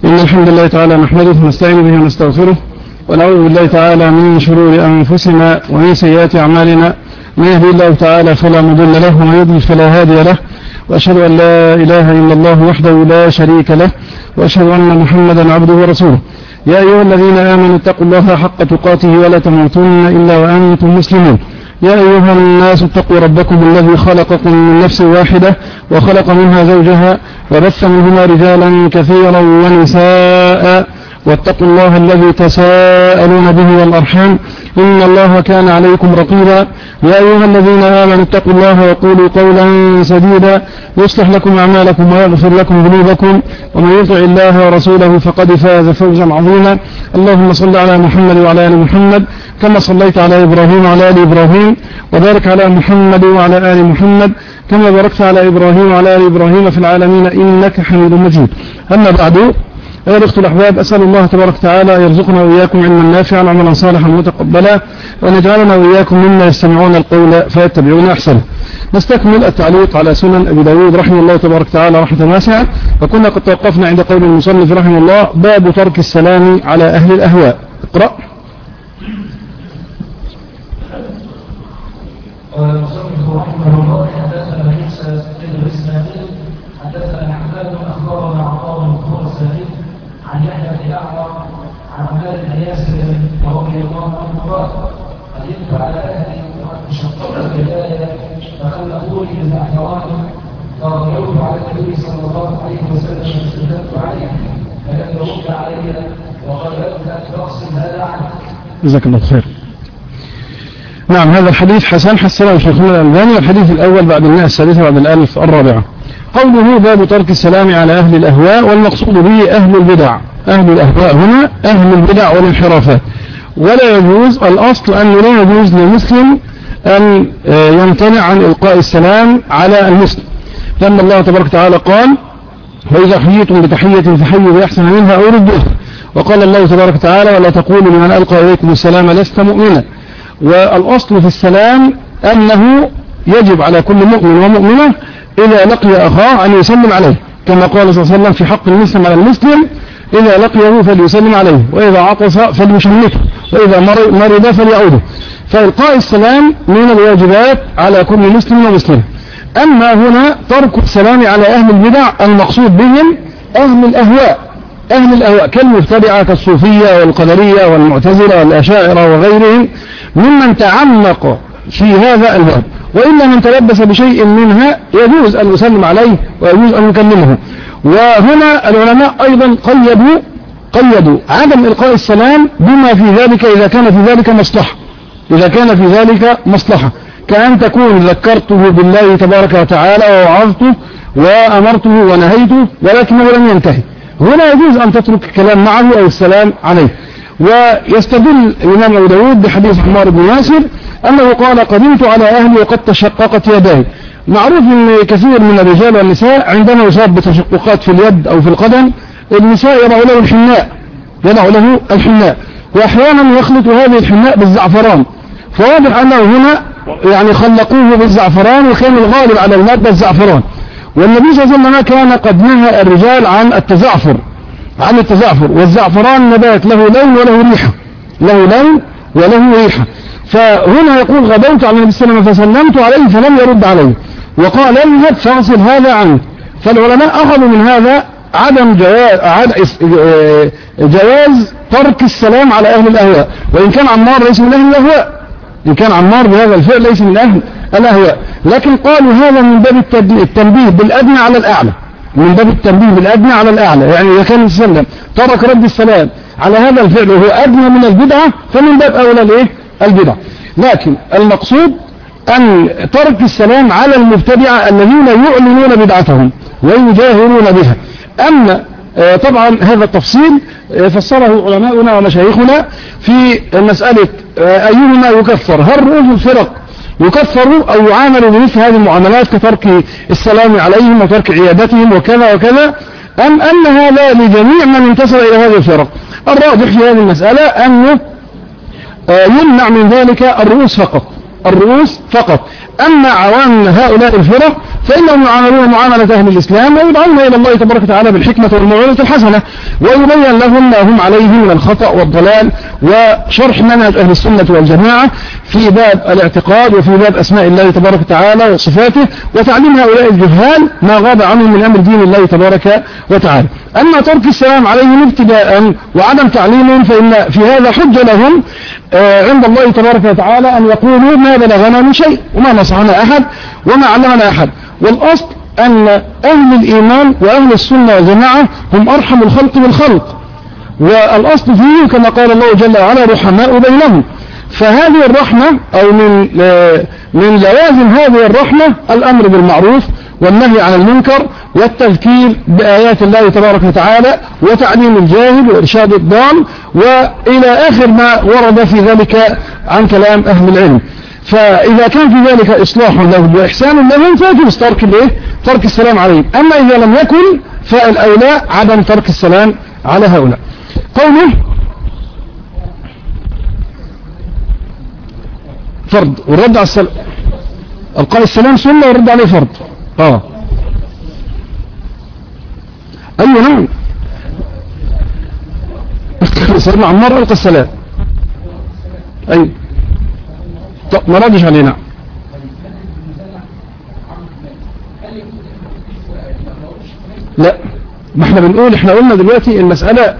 إن الحمد لله تعالى نحمده ونستعين به ونستغفره ونعوذ بالله تعالى من شرور أنفسنا ومن سيئات أعمالنا. من يهدي الله تعالى فلا مضل له ومن يضلل فلا هادي له، وأشهد أن لا إله إلا الله وحده لا شريك له، وأشهد أن محمدا عبده ورسوله. يا أيها الذين آمنوا اتقوا الله حق تقاته ولا تموتن إلا وأنتم مسلمون. يا أيها الناس اتقوا ربكم الذي خلقكم من نفس واحدة وخلق منها زوجها وبث منهما رجالا كثيرا ونساء، واتقوا الله الذي تساءلون به والأرحام إن الله كان عليكم رقيبا. يا أيها الذين آمنوا اتقوا الله وقولوا قولا سديدا يصلح لكم أعمالكم ويغفر لكم ذنوبكم، ومن يطع الله ورسوله فقد فاز فوزا عظيما. اللهم صل على محمد وعلى آل محمد كما صليت على إبراهيم وعلى آل إبراهيم، وبارك على محمد وعلى آل محمد كما باركت على إبراهيم وعلى آل إبراهيم في العالمين إنك حميد مجيد. أما بعد، أيها الأخوة الأحباب، أسأل الله تبارك وتعالى يرزقنا وإياكم علما نافعا وعملا صالحا متقبلا، ونجعلنا وإياكم مما يستمعون القول فيتبعون أحسنه. نستكمل التعليق على سنن أبي داود رحمه الله تبارك وتعالى رحمة واسعة، وكنا قد توقفنا عند قول المصنف رحمه الله: باب ترك السلام على أهل الأهواء. اقرأ. قال المصنف رحمه الله: حدثنا موسى بن اسماعيل حدثنا حماد اخبرنا عطاء بن السعيد عن يحيى بن اعمر عن عماد بن ياسر رضي الله عنه قال: قدمت على اهلي وقد شققت البدايه فخلقوني بالزعفران فغيرت على النبي صلى الله عليه وسلم فسلمت عليه فلم يرد علي وقال: ابدا تغسل هذا عنك. جزاك الله خير. نعم، هذا الحديث حسن حسنه شيخنا الألباني، الحديث الأول بعد 100 بعد 1004. قوله: باب ترك السلام على أهل الأهواء، والمقصود به أهل البدع. أهل الأهواء هنا أهل البدع والانحرافات. ولا يجوز، الأصل أن لا يجوز للمسلم أن يمتنع عن إلقاء السلام على المسلم، لأن الله تبارك وتعالى قال: وإذا حييتم بتحية فحيوا بأحسن منها أو ردوها. وقال الله تبارك وتعالى: ولا تقولوا لمن ألقى إليكم السلام لست مؤمنا. والأصل في السلام أنه يجب على كل مؤمن ومؤمنة إذا لقي أخاه أن يسلم عليه، كما قال صلى الله عليه وسلم في حق المسلم على المسلم: إذا لقيه فليسلم عليه، وإذا عطس فليشمته، وإذا مرض فليعوده. فإلقاء السلام من الواجبات على كل مسلم ومسلم. أما هنا ترك السلام على أهل البدع، المقصود بهم أهل الأهواء. أهل الأهواء كالمبتدعة كالصوفية والقدرية والمعتزلة والأشاعرة وغيرهم ممن تعمق في هذا الباب، وإلا من تلبس بشيء منها يجوز أن يسلم عليه ويجوز أن يكلمه. وهنا العلماء أيضا قيدوا عدم إلقاء السلام بما في ذلك إذا كان في ذلك مصلحة، إذا كان في ذلك مصلحة، كأن تكون ذكرته بالله تبارك وتعالى ووعظته وأمرته ونهيته ولكنه لم ينتهي، هنا يجوز أن تترك الكلام معه أو السلام عليه. ويستدل الإمام أبو داود بحديث عمار بن ياسر أنه قال: قدمت على أهلي وقد تشققت يداي. معروف أن كثير من الرجال والنساء عندما يصاب بتشققات في اليد أو في القدم، النساء يضع له الحناء، وأحيانا يخلط هذه الحناء بالزعفران، فواضح أنه هنا يعني خلقوه بالزعفران، وكان الغالب على المادة الزعفران. والنبي صلى الله عليه وسلم كان قد نهى الرجال عن التزعفر، والزعفران نبات له لون وله ريحة، فهنا يقول: غدوت على النبي صلى الله عليه وسلم فسلمت عليه فلم يرد عليه، وقال: اذهب فاغسل هذا عنك. فالعلماء أخذوا من هذا عدم جواز ترك السلام على أهل الأهواء، وإن كان عمار ليس من أهل الأهواء، إن كان عمار بهذا الفعل ليس من أهل الأهواء، لكن قالوا هذا من باب التنبيه بالأدنى على الأعلى، يعني إذا كان السلام ترك رد السلام على هذا الفعل وهو أدنى من البدعة فمن باب أولى البدعة. لكن المقصود أن ترك السلام على المبتدعة الذين يعلنون بدعتهم ويجاهرون بها. أما طبعا هذا التفصيل فسره علماؤنا ومشايخنا في مسألة أيهما يكفر، هل رؤوس الفرق يكفروا أو يعاملوا بمثل هذه المعاملات كترك السلام عليهم وترك عيادتهم وكذا وكذا، أم أن هذا لجميع من انتسب إلى هذه الفرق؟ الراجح في هذه المسألة أنه يمنع من ذلك الرؤوس فقط. أما عوام هؤلاء الفرق فإنهم يعاملون معاملة أهل الإسلام ويدعون إلى الله تبارك وتعالى بالحكمة والموعظة الحسنة، ويبين لهم ما هم عليه من الخطأ والضلال، وشرح منهج أهل السنة والجماعة في باب الاعتقاد وفي باب أسماء الله تبارك وتعالى وصفاته، وتعليم هؤلاء الجهال ما غاب عنهم من أمر دين الله تبارك وتعالى. أما ترك السلام عليهم ابتداء وعدم تعليمهم فإن في هذا حجة لهم عند الله تبارك وتعالى أن يقولوا ما بلغنا من شيء وما نصحنا أحد وما علمنا أحد. والأصل أن أهل الإيمان وأهل السنة والجماعة هم أرحم الخلق بالخلق، والأصل فيه كما قال الله جل وعلا رحماء بينهم. فهذه الرحمة أو من لوازم هذه الرحمة الأمر بالمعروف والنهي عن المنكر والتذكير بآيات الله تبارك وتعالى وتعليم الجاهل وإرشاد الضال وإلى آخر ما ورد في ذلك عن كلام أهل العلم. فإذا كان في ذلك إصلاح لهم وإحسان لهم فيجوز ترك السلام عليهم. أما إذا لم يكن فالأولى عدم ترك السلام على هؤلاء. قوله فرض والرد على السلام، ألقاء السلام سنة والرد عليه فرض. أيوة نعم، سيدنا عمار ألقى السلام. أيوة طب ما ردش علينا. لا ما احنا بنقول، احنا قلنا دلوقتي المسألة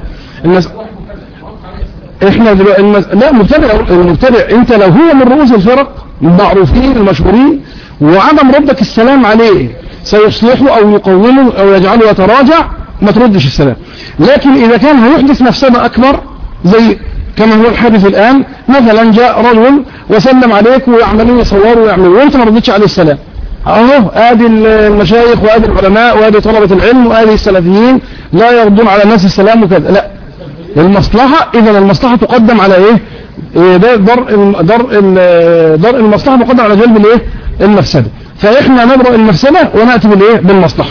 احنا دلوقتي لا المبتدع انت لو هو من رؤوس الفرق المعروفين المشهورين وعدم ردك السلام عليه سيصلحه او يقومه او يجعله يتراجع ما تردش السلام. لكن اذا كان هيحدث مفسدة اكبر زي كما هو الحادث الان، مثلا جاء رجل وسلم عليك ويعملون يصوروا ويعملوا وانت ما ردتش عليه السلام، اهو ادي المشايخ وادي العلماء وادي طلبة العلم وادي السلفيين لا يردون على الناس السلام وكذا. لا، المصلحة اذا المصلحة تقدم على ايه؟ درء المصلحة مقدم على جلب الايه؟ المفسدة. فاحنا نبرأ المفسدة ونأتي بالايه؟ بالمصلحة.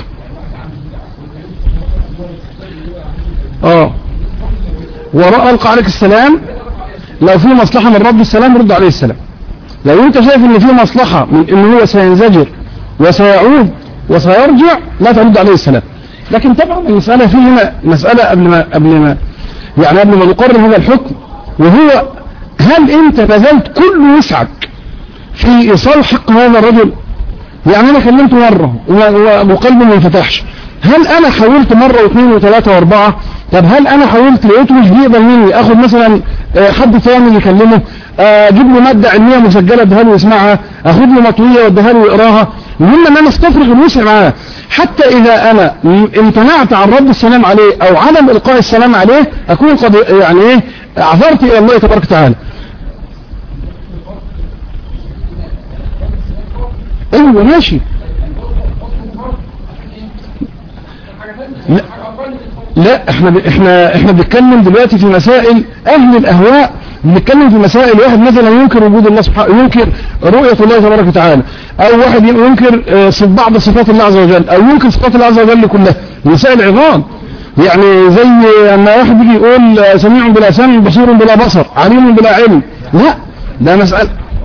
ورأى ألقى عليك السلام، لو في مصلحة من رد السلام رد عليه السلام. لو انت شايف ان في مصلحة من ان هو سينزجر وسيعود وسيرجع لا ترد عليه السلام. لكن طبعا المسألة فيه هنا مسألة قبل ما نقرر هذا الحكم، وهو هل انت بذلت كل وسعك في ايصال حق هذا الرجل؟ يعني انا كلمته مرة وقلبه ما انفتحش، هل انا حاولت مرة واثنين وثلاثة واربعة؟ طب هل انا حاولت لقيته مش بيقبل مني اخد مثلا حد ثاني يكلمه، اجيب له مادة علمية مسجلة اديها له يسمعها، اخد له مطوية واديها له يقراها؟ المهم ان انا استفرغ الوسع معاه، حتى اذا انا امتنعت عن رد السلام عليه او عدم القاء السلام عليه اكون قد يعني ايه اعذرت الى الله تبارك وتعالى. ايوه ماشي. لا احنا بنتكلم دلوقتي في مسائل اهل الاهواء، بنتكلم في مسائل واحد مثلا ينكر وجود الله سبحانه، ينكر رؤية الله تبارك وتعالى، او واحد ينكر بعض صفات الله عز وجل، او ينكر صفات الله عز وجل كلها، مسائل عظام. يعني زي اما واحد يجي يقول سميع بلا سمع بصير بلا بصر عليم بلا علم، لا ده مسألة.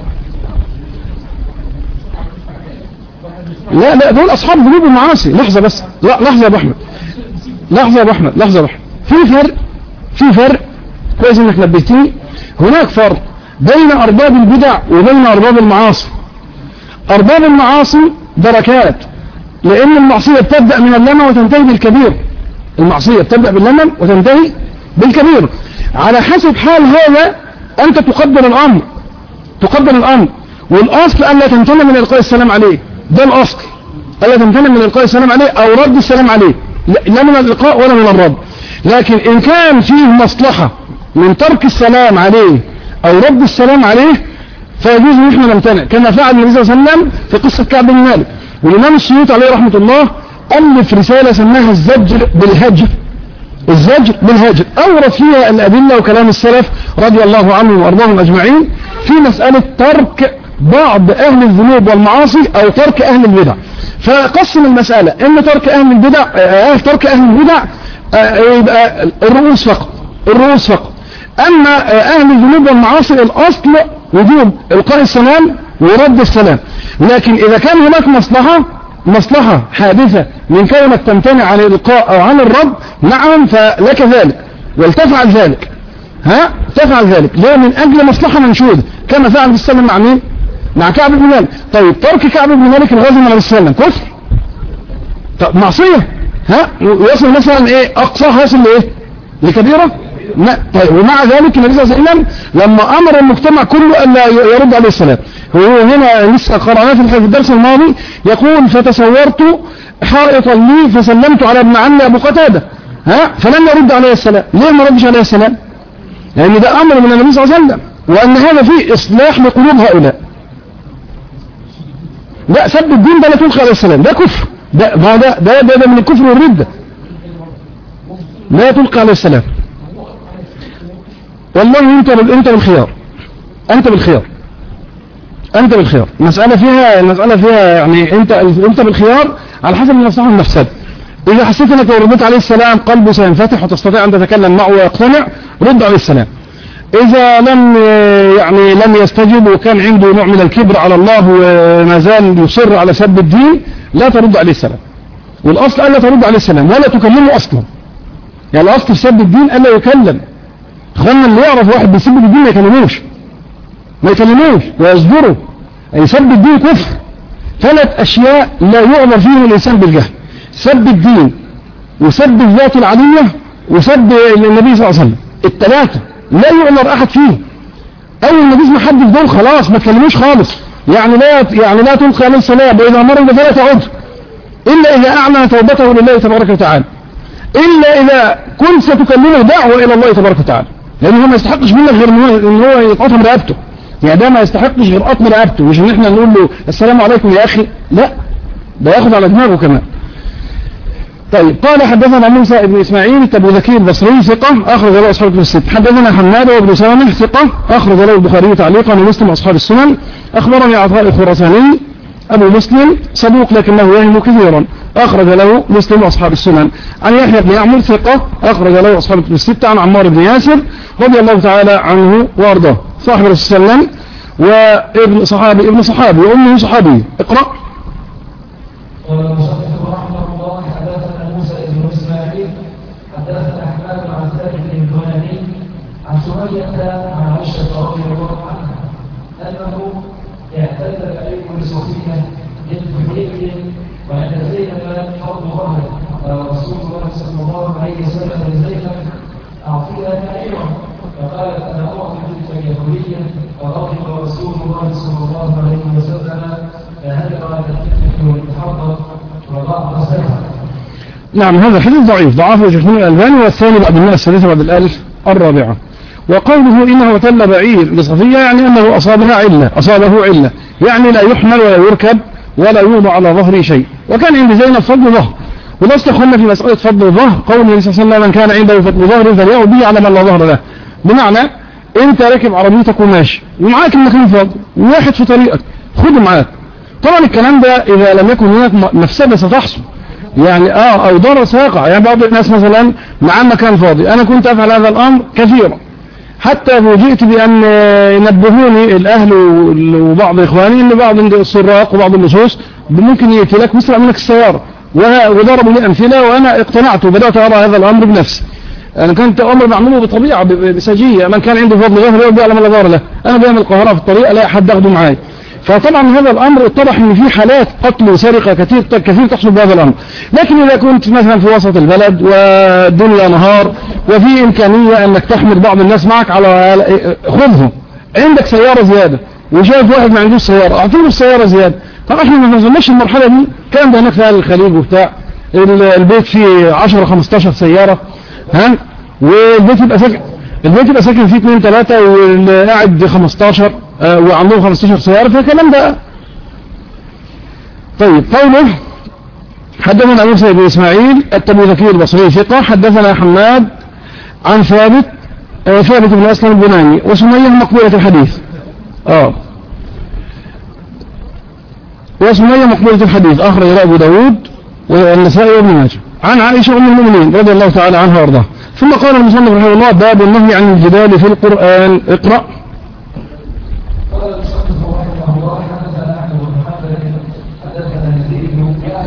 لا دول اصحاب ذنوب ومعاصي. لحظة بس، لحظة يا ابو احمد، لحظة يا ابو احمد، في فرق كويس انك نبهتني. هناك فرق بين ارباب البدع وبين ارباب المعاصي. ارباب المعاصي دركات، لان المعصية تبدأ من اللمم وتنتهي بالكبير. المعصية تبدأ باللمم وتنتهي بالكبير، على حسب حال هذا انت تقدر الامر. والاصل الا تمتنع من القاء السلام عليه، ده الاصل، الا تمتنع من القاء السلام عليه او رد السلام عليه، لا من الالقاء ولا من الرد. لكن ان كان فيه مصلحة من ترك السلام عليه او رد السلام عليه فيجوز ان احنا نمتنع، كما فعل النبي صلى الله عليه وسلم في قصة كعب بن مالك. والامام السيوطي عليه رحمة الله الف رسالة سماها الزجر بالهجر، اورد فيها الادلة وكلام السلف رضي الله عنهم وارضاهم اجمعين في مسألة ترك بعض اهل الذنوب والمعاصي او ترك اهل البدع. فقسم المسألة ان ترك اهل البدع يبقى الرؤوس فقط. اما اهل الذنوب والمعاصي الاصل وجوب القاء السلام ورد السلام. لكن اذا كان هناك مصلحة مصلحة حادثة من كونك تمتنع عن الإلقاء أو عن الرد، نعم فلك ذلك ولتفعل ذلك. تفعل ذلك ليه؟ من أجل مصلحة منشودة، كما فعل بالسلام مع مين؟ مع كعب بن مالك. طيب ترك كعب بن مالك الغزو مع السلام كفر؟ طب معصية، يصل مثلا ايه اقصى يصل لايه؟ لكبيرة؟ لا. طيب ومع ذلك النبي صلى الله عليه وسلم لما امر المجتمع كله الا يرد عليه السلام، هو هنا لسه قرأناه في الدرس الماضي يقول فتصورت حائطا لي فسلمت على ابن عمي ابو قتادة فلم يرد عليه السلام. ليه ما ردش عليه السلام؟ لان ده امر من النبي صلى الله عليه وسلم، وان هذا فيه اصلاح لقلوب هؤلاء. لا سب الدين ده لا تلقى عليه السلام، ده كفر، ده من الكفر والردة، لا تلقى عليه السلام. والله انت بالخيار، انت بالخيار. المسألة فيها يعني انت بالخيار على حسب المصلحة والمفسدة. اذا حسيت انك لو رديت عليه السلام قلبه سينفتح وتستطيع ان تتكلم معه ويقتنع، رد عليه السلام. إذا لم يستجب وكان عنده نوع من الكبر على الله وما زال يصر على سب الدين، لا ترد عليه السلام. والأصل ألا ترد عليه السلام ولا تكلمه أصلا. يعني الأصل في سب الدين ألا يكلم. خلنا اللي يعرف واحد بيسب الدين ما يكلموش ويصدره. أي سب الدين كفر. 3 أشياء لا يعذر فيهم الإنسان بالجهل: سب الدين، وسب الذات العلية، وسب النبي صلى الله عليه وسلم. ال3 لا يعذر أحد فيه. أول ما تسمع حد في دول خلاص ما تكلموش خالص. يعني لا تلقى عليه السلام، وإذا مرض فلا تعد إلا إذا أعلن توبته لله تبارك وتعالى، إلا إذا كنت ستكلمه دعوة إلى الله تبارك وتعالى، لأنه ما يستحقش منك غير إن هو يقطم رقبته. يعني ده ما يستحقش غير قطم رقبته، مش إن إحنا نقول له السلام عليكم يا أخي، لا، ده ياخد على دماغه كمان. طيب قال حدثنا موسى بن إسماعيل التبوذكي البصري ثقة أخرج له أصحاب الكتب الستة. حدثنا حماد وابن سلمة ثقة أخرج له البخاري تعليقا ومسلم أصحاب السنن. أخبرني عطاء الخراساني أبو مسلم صدوق لكنه يهم كثيرا، أخرج له مسلم أصحاب السنن. عن يحيى بن يعمر ثقة أخرج له أصحاب الكتب الستة. عن عمار بن ياسر رضي الله تعالى عنه وأرضاه صاحب الرسول صلى الله عليه وسلم وابن صحابي وأمه صحابي. اقرأ. حدثنا أحمد عن ثابت البناني عن سمية عن عائشة رضي الله عنها أنه اعتدى عليكم بصفية بنت حيي وعند زينب فرض ظهر رسول الله صلى الله عليه وسلم لزينب أعطيها نائما، فقالت أنا أعطي بنت يهودية، فغضب رسول الله صلى الله عليه وسلم فهدر الفتنة والتحرك وضاع سنة. نعم هذا حديث ضعيف، ضعفه شيخ الألباني، والثاني بعد الناس الثالثة بعد الألف الرابعة. وقوله إنه تل بعير لصفية يعني أنه أصابه علة، يعني لا يحمل ولا يركب ولا يوضع على ظهر شيء. وكان عند زينب فضل ظهر، ولا استخلنا في مسألة فضل الظهر قول النبي صلى الله عليه وسلم من كان عنده فضل ظهر فليعد به على من لا ظهر له. بمعنى أنت راكب عربيتك وماشي ومعاك المكان فاضي وواحد في طريقك خده معاك. طبعا الكلام ده إذا لم يكن هناك مفسدة ستحصل يعني او ضرر سيقع. يعني بعض الناس مثلا مع مكان فاضي، انا كنت افعل هذا الامر كثيرا حتى فوجئت بان ينبهوني الاهل وبعض اخواني ان بعض السراق وبعض اللصوص ممكن يقتلك ويسرق منك السياره، وضربوا لي امثله وانا اقتنعت وبدات ارى هذا الامر بنفسي. انا كنت امر بعمله بطبيعه بسجيه، من كان عنده فضل ظهر يرضي على من لا ظهر له. انا بين القاهره في الطريق الاقي حد اخده معايا، فطبعا هذا الامر اتضح ان في حالات قتل وسرقه كثير تحصل بهذا الامر. لكن اذا كنت مثلا في وسط البلد والدنيا نهار وفي امكانيه انك تحمل بعض الناس معك على خذهم، عندك سياره زياده وشايف واحد ما عندوش سياره اعطيه السياره زياده. طبعا احنا ما وصلناش المرحله دي، كان ده هناك في اهل الخليج وبتاع البيت فيه 10 15 سياره والبيت يبقى ساكن فيه 2 3 واللي قاعد 15 وعندهم 15 سيارة، فالكلام ده. طيب قوله حدثنا موسى بن إسماعيل التبوذكي البصري ثقة. حدثنا حماد عن ثابت بن أسلم البناني وسمية مقبولة الحديث أخرج له أبو داود والنسائي وابن ماجه. عن عائشة أم المؤمنين رضي الله تعالى عنها وارضاها. ثم قال المصنف رحمه الله باب النهي عن الجدال في القرآن. اقرأ. قال المصنف رحمه الله حدثنا احمد بن حنبل حدثنا يزيد بن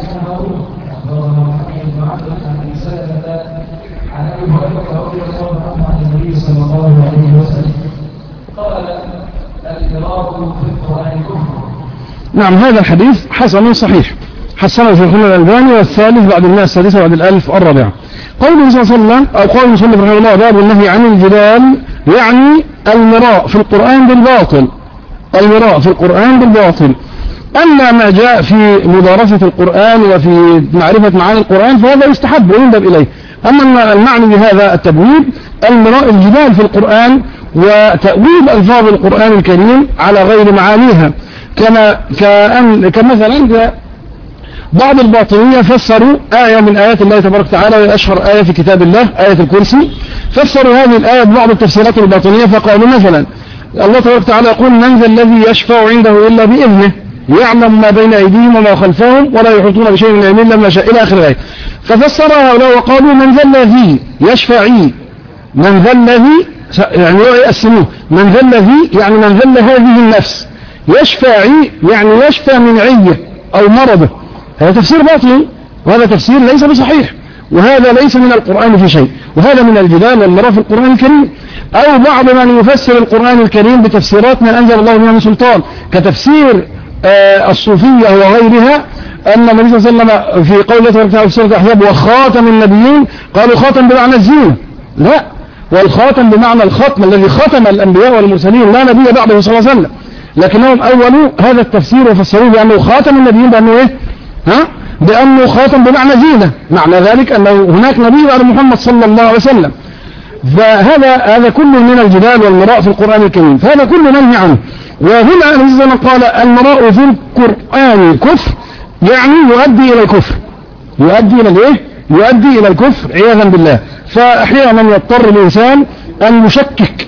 بكر رضي الله عنه عن النبي صلى الله عليه وسلم قال القراءة في القرآن كفر. نعم هذا الحديث حسن صحيح حسنه شيخنا الألباني والثالث بعد المئة السادسة بعد الألف الرابعة. قوله صلى الله عليه وسلم أو قول المصنف رحمه الله باب النهي عن الجدال يعني المراء في القرآن بالباطل. المراء في القرآن بالباطل. أما ما جاء في مدارسة القرآن وفي معرفة معاني القرآن فهذا يستحب ويندب إليه. أما المعنى بهذا التبويب المراء الجدال في القرآن وتأويل ألفاظ القرآن الكريم على غير معانيها كمثلا بعض الباطنية فسروا آية من آيات الله تبارك وتعالى وأشهر آية في كتاب الله آية الكرسي. فسروا هذه الآية ببعض التفسيرات الباطنية فقالوا مثلا الله تبارك وتعالى يقول من ذا الذي يشفع عنده إلا بإذنه يعلم ما بين أيديهم وما خلفهم ولا يحيطون بشيء من علمه إلا ما شاء إلى آخر الآية. ففسرها هؤلاء وقالوا من ذا الذي يشفعي من ذا الذي يعني يقسموه من ذا الذي يعني من ذا هذه النفس يشفعي يعني يشفى من عيه أو مرضه. هذا تفسير باطل وهذا تفسير ليس بصحيح وهذا ليس من القرآن في شيء وهذا من الجدال والمراء في القرآن الكريم. أو بعض من يفسر القرآن الكريم بتفسيرات من أنزل الله بها من سلطان كتفسير الصوفية وغيرها أن النبي صلى الله عليه وسلم في قوله في سورة الأحزاب وخاتم النبيين قالوا خاتم بمعنى الزينة. لا والخاتم بمعنى الختم الذي ختم الأنبياء والمرسلين لا نبي بعده صلى الله عليه وسلم لكنهم أولوا هذا التفسير وفسروه بأنه خاتم النبيين بأنه إيه بأنه خاتم بمعنى زينة معنى ذلك أنه هناك نبي بعد محمد صلى الله عليه وسلم. فهذا كله من الجدال والمراء في القرآن الكريم فهذا كله منهي عنه. وهنا النبي قال المراء في القرآن كفر يعني يؤدي إلى الكفر يؤدي إلى الإيه؟ يؤدي إلى الكفر عياذا بالله. فأحيانا يضطر الإنسان أن يشكك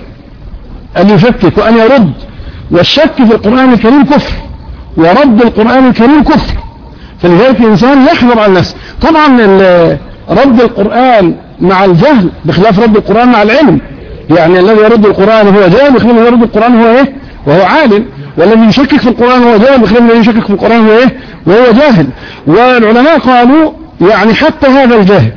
وأن يرد والشك في القرآن الكريم كفر ورد القرآن الكريم كفر. فلذلك الإنسان يحذر عن نفسه. طبعا رد القرآن مع الجهل بخلاف رد القرآن مع العلم يعني الذي يرد القرآن هو جاهل بخلاف الذي يرد القرآن هو إيه وهو عالم والذي يشكك في القرآن هو جاهل بخلاف الذي يشكك في القرآن هو إيه وهو جاهل. والعلماء قالوا يعني حتى هذا الجاهل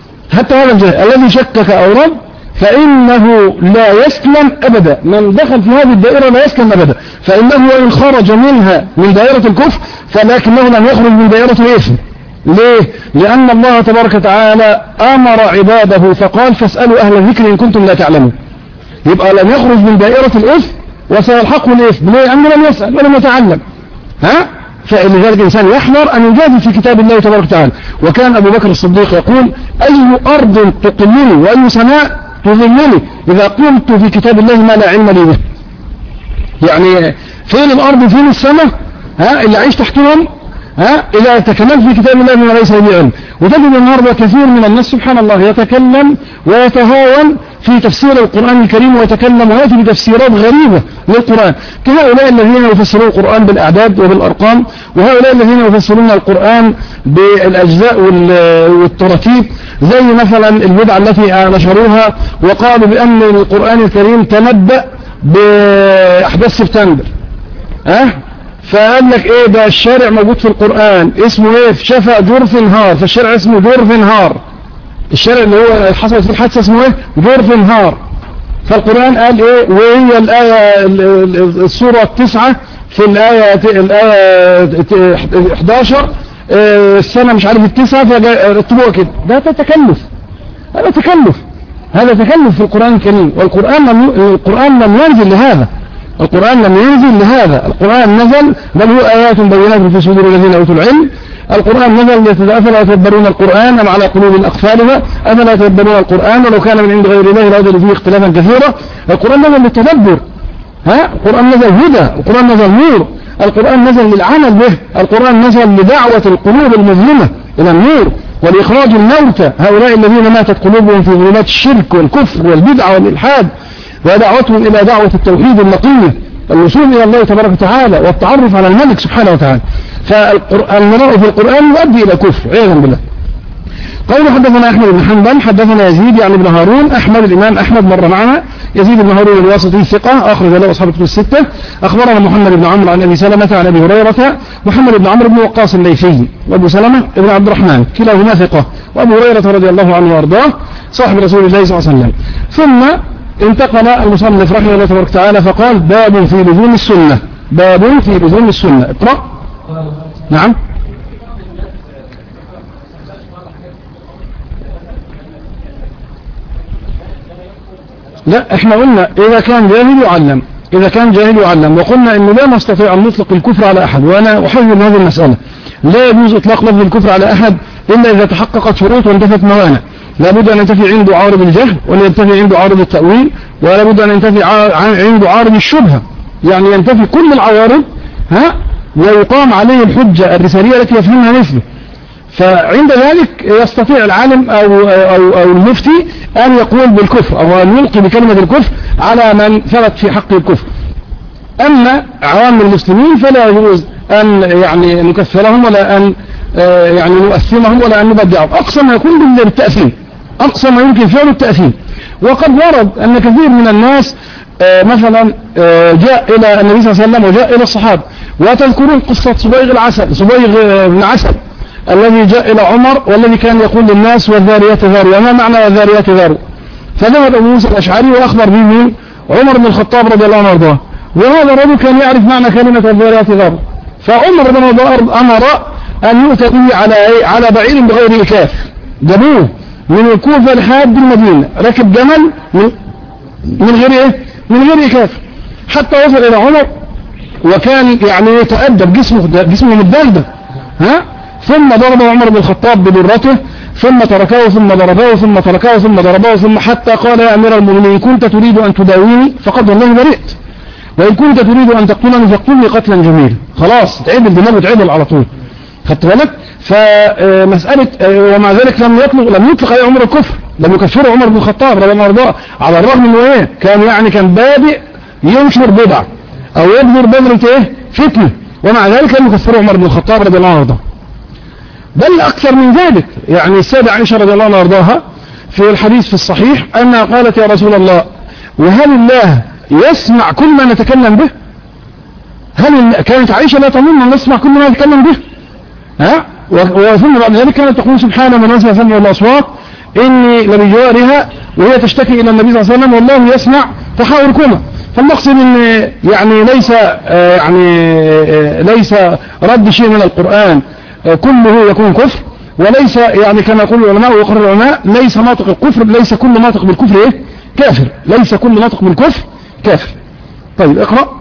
الذي شكك أو رد فإنه لا يسلم أبدا. من دخل في هذه الدائرة لا يسلم أبدا فإنه وإن خرج منها من دائرة الكفر فلكنه لم يخرج من دائرة الإثم. ليه؟ لأن الله تبارك وتعالى أمر عباده فقال فاسألوا أهل الذكر إن كنتم لا تعلمون. يبقى لم يخرج من دائرة الإثم وسيلحقه الإثم. ليه؟ لأنه لم يسأل ولم يتعلم. فلذلك الإنسان يحذر أن يجادل في كتاب الله تبارك وتعالى. وكان أبو بكر الصديق يقول أي أرض تقلني وأي سماء تظلني إذا قلت في كتاب الله ما لا علم لي به. يعني فين الأرض فين السماء اللي عايش تحتهم إذا تكلمت في كتاب الله ما ليس به علم. وتجد النهارده كثير من الناس سبحان الله يتكلم ويتهاون في تفسير القرآن الكريم ويتكلم ويأتي بتفسيرات غريبة للقرآن كهؤلاء الذين يفسرون القرآن بالأعداد وبالأرقام وهؤلاء الذين يفسرون القرآن بالأجزاء والتراتيب زي مثلا البدعة التي نشروها وقالوا بأن القرآن الكريم تنبأ بأحداث سبتمبر فقال لك ايه ده الشارع موجود في القرآن اسمه ايه في شفا جورفنهار فالشارع اسمه جورفنهار الشارع اللي هو حصلت في الحادثة اسمه ايه جورفنهار. فالقرآن قال ايه وهي الآية السورة 9 في الآية 11 السنة مش عارف 9 فرتبوها كده. ده تكلف هذا تكلف في القرآن الكريم. والقرآن لم ينزل لهذا القرآن نزل بل هو آيات بينات في صدور الذين أوتوا العلم. القرآن نزل أفلا يتدبرون القرآن أم على قلوب أقفالها أفلا يتدبرون القرآن ولو كان من عند غير الله لوجدوا فيه اختلافا كثيرا. القرآن نزل للتدبر القرآن نزل هدى القرآن نزل نور القرآن نزل للعمل به القرآن نزل لدعوة القلوب المظلمة إلى النور ولإخراج الموتى هؤلاء الذين ماتت قلوبهم في ظلمات الشرك والكفر والبدعة والإلحاد ودعوتهم إلى دعوة التوحيد النقية الوصول إلى الله تبارك وتعالى والتعرف على الملك سبحانه وتعالى. فالمراء في القرآن يؤدي إلى كفر عياذا بالله. قال حدثنا أحمد بن حنبل حدثنا يزيد يعني بن هارون أحمد الإمام أحمد مر معنا يزيد بن هارون الواسطي ثقة أخرج له أصحاب الكتب الستة. أخبرنا محمد بن عمرو عن أبي سلمة عن أبي هريرة محمد بن عمرو بن وقاص الليثي وأبو سلمة بن عبد الرحمن كلاهما ثقة وأبو هريرة رضي الله عنه وأرضاه صاحب رسول الله صلى الله عليه وسلم. ثم انتقل المصنف رحمه الله تبارك وتعالى فقال باب في لزوم السنة. باب في لزوم السنة. اقرأ. نعم. لا احنا قلنا اذا كان جاهل يعلم، اذا كان جاهل يعلم، وقلنا انه لا نستطيع ان نطلق الكفر على احد، وانا احول هذه المسألة. لا يجوز اطلاق لفظ الكفر على احد الا اذا تحققت شروط وانتفت موانع. لابد ان ينتفي عنده عارض الجهل، وان ينتفي عنده عارض التأويل، ولا بد ان ينتفي عنده عارض الشبهة، يعني ينتفي كل العوارض ويقام عليه الحجة الرسالية التي يفهمها مثله. فعند ذلك يستطيع العالم أو المفتي أن يقول بالكفر أو أن يلقي بكلمة الكفر على من ثبت في حق الكفر. أما عوام المسلمين فلا يجوز أن يعني نكفرهم ولا أن يعني نؤثمهم ولا أن نبدعهم. أقصى ما يكون بالتأثيم، أقصى ما يمكن فعل التأثيم. وقد ورد أن كثير من الناس مثلا جاء إلى النبي صلى الله عليه وسلم وجاء إلى الصحابة، وتذكرون قصة صبيغ بن عسل الذي جاء إلى عمر والذي كان يقول للناس والذاريات ذاروا. وما معنى والذاريات ذاروا؟ فذهب أبو موسى الأشعري وأخبر به من عمر بن الخطاب رضي الله عنه وارضاه، وهذا الرجل كان يعرف معنى كلمة والذاريات ذاروا. فعمر بن الخطاب أمر أن يؤتى به على بعير بغير إكاف. جابوه من الكوفة لحد المدينة، ركب جمل من غير إيه؟ من غير إكاف، حتى وصل إلى عمر وكان يعني يتأدب جسمه متدلدل. ثم ضرب عمر بن الخطاب بدرته، ثم تركه، ثم ضربه، ثم تركه، ثم ضربه، ثم حتى قال يا أمير المؤمنين إن كنت تريد أن تداويني فقد والله برئت، وإن كنت تريد أن تقتلني فاقتلني قتلا جميلا. خلاص تعدل دماغه، تعدل على طول. خدت بالك؟ فمسألة ومع ذلك لم يطلق عليه عمر الكفر، لم يكفره عمر بن الخطاب رضي الله عنه، على الرغم من ايه كان بادئ ينشر بدع او يبذر بذرة ايه فتنة، ومع ذلك لم يكفره عمر بن الخطاب رضي الله عنه. بل اكثر من ذلك، يعني السيدة عائشة رضي الله عنها وارضاها في الحديث في الصحيح انها قالت يا رسول الله وهل الله يسمع كل ما نتكلم به؟ كانت عائشة لا تظن ان نسمع كل ما نتكلم به. وثم بعد ذلك كانت تقول سبحان من نزل سمع الأصوات إني لبجوارها، وهي تشتكي إلى النبي صلى الله عليه وسلم والله يسمع تحاوركما. فالمقصد إن يعني ليس رد شيء من القرآن كله يكون كفر، وليس يعني كما يقول العلماء ويقرر العلماء ليس ناطق الكفر، ليس كل ناطق بالكفر ايه كافر، ليس كل ناطق بالكفر كافر. طيب اقرأ.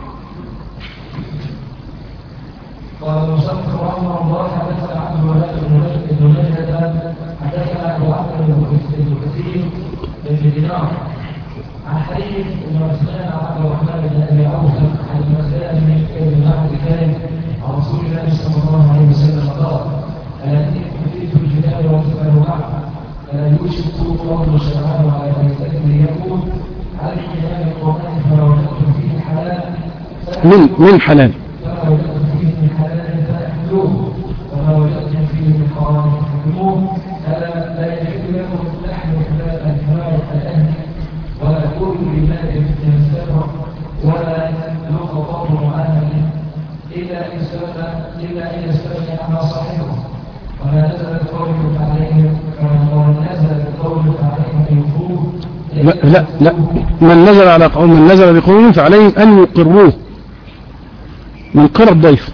قال المصنف رحمه الله حدثنا عبد الوهاب بن مجهد حدثنا ابو عمرو بن كثير بن دينار عن حديث بن مسلم عن عبد الرحمن بن ابي عوف عن مسلم بن معبد كان عن رسول الله صلى الله عليه وسلم قال الذي كفيت الجبال والجبال معه يوشك قوم سبحانه على ان يقول على كلام القران فما وجدتم فيه حلال من حلال وما وجدتم فيه من حرام فاحكموه. لا يحل لكم لحم الحمار الاهل ولا كل بماء يستفر ولا يلقى معاهد الا ان يستغني عما صاحبه. وما نزل قولك عليهم ينفوه. لا من نزل بقوم فعليهم ان يقروه. من قرى الضيف